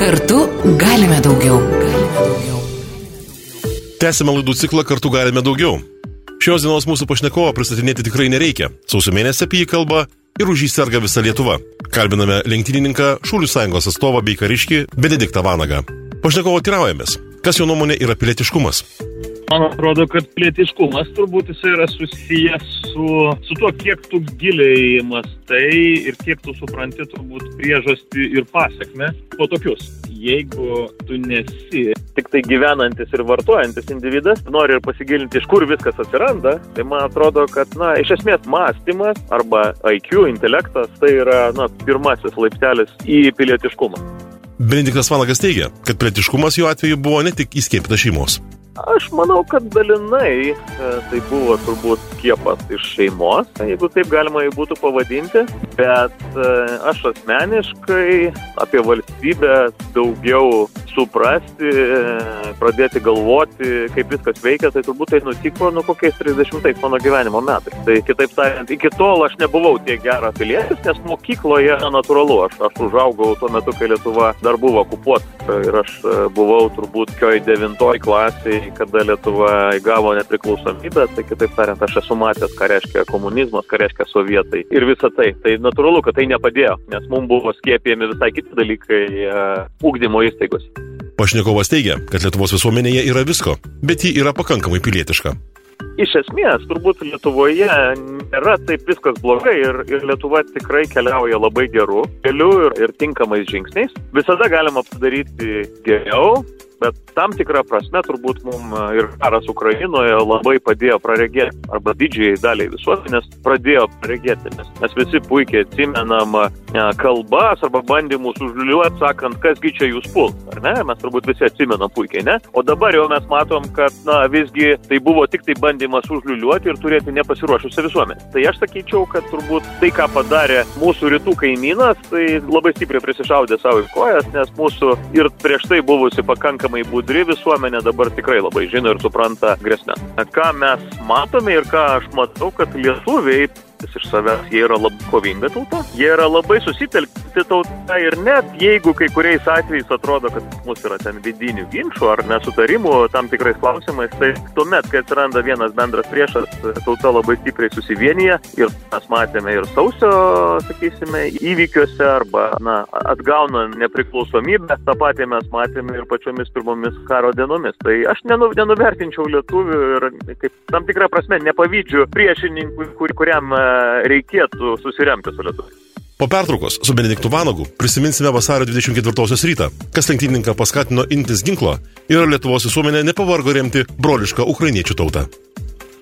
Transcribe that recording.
Kartu galime daugiau. Tęsime laidų ciklą Kartu galime daugiau. Šios dienos mūsų pašnekovo pristatinėti tikrai nereikia. Sausio mėnesį apie jį kalba ir už jį serga visa Lietuva. Kalbiname lenktynininką, Šaulių sąjungos atstovą bei kariškį Benediktą Vanagą. Pašnekovo teiraujamės, kas jo nuomonė yra pilietiškumas. Man atrodo, kad pilietiškumas turbūt jis yra susijęs su tuo, kiek tu giliai mąstai ir kiek tu supranti turbūt priežastį ir pasekmę po tokius. Jeigu tu nesi tik tai gyvenantis ir vartojantis individas, nori ir pasigilinti, iš kur viskas atsiranda, tai man atrodo, kad, iš esmės mąstymas arba IQ, intelektas, tai yra, pirmasis laiptelis į pilietiškumą. Benediktas Vanagas teigia, kad pilietiškumas jo atveju buvo ne tik įskiepytas šeimos. Aš manau, kad dalinai tai buvo turbūt skiepas iš šeimos, jeigu taip galima jį būtų pavadinti, bet aš asmeniškai apie valstybę daugiau suprasti, pradėti galvoti, kaip viskas veikia, tai turbūt tai nutiko kokiais 30 mano gyvenimo metais. Tai kitaip tariant, iki tol aš nebuvau tiek geras pilietis, nes mokykloje natūralu. Aš užaugau tuo metu, kai Lietuva dar buvo okupuota ir aš buvau turbūt 9 klasėje, kada Lietuva įgavo nepriklausomybę, tai kitaip tariant, aš esu matęs, ką reiškia komunizmas, ką reiškia sovietai ir visa tai. Tai natūralu, kad tai nepadėjo, nes mums buvo skiepijami visai kiti dalykai ugdymo įstaigos. Pašnekovas teigia, kad Lietuvos visuomenėje yra visko, bet ji yra pakankamai pilietiška. Iš esmės, turbūt Lietuvoje nėra taip viskas blogai ir Lietuva tikrai keliauja labai gerų kelių ir tinkamais žingsniais. Visada galima padaryti geriau, bet tam tikrą prasme turbūt mums ir karas Ukrainoje labai padėjo praregėti, arba didžiai daliai visuomenės pradėjo praregėti, nes mes visi puikiai atsimenam kalbas arba bandymus užliuoti, sakant, kasgi čia jūs puls, ar ne? Mes turbūt visi atsimenam puikiai, ne? O dabar jau mes matom, kad visgi tai buvo tik tai bandymas užliuliuoti ir turėti nepasiruošusią visuomenę. Tai aš sakyčiau, kad turbūt tai, ką padarė mūsų rytų kaimynas, tai labai stipriai prisišaudė savo į kojas, nes mūsų ir prieš tai buvusi pakankamai budri visuomenė dabar tikrai labai žino ir supranta grėsmę. Ką mes matome ir ką aš matau, kad lietuviai iš savęs, jie yra labai kovinga tauta, jie yra labai susitelkti tauta ir net jeigu kai kuriais atvejais atrodo, kad mūsų yra ten vidinių ginčų ar nesutarimų tam tikrais klausimais, tai tuomet, kai atsiranda vienas bendras priešas, tauta labai stipriai susivienyje ir mes matėme ir sausio, sakysime, įvykiuose arba, atgauna nepriklausomybę, tą patį mes matėme ir pačiomis pirmomis karo dienomis. Tai aš nenuvertinčiau lietuvių ir kaip tam tikrą prasme nepavydžiu priešininkui, kuriam reikėtų susiremti su Lietuva. Po pertraukos su Benediktu Vanagu prisiminsime vasario 24 rytą, kas lenktynininką paskatino imtis ginklo ir Lietuvos visuomenė nepavargo remti brolišką ukrainiečių tautą.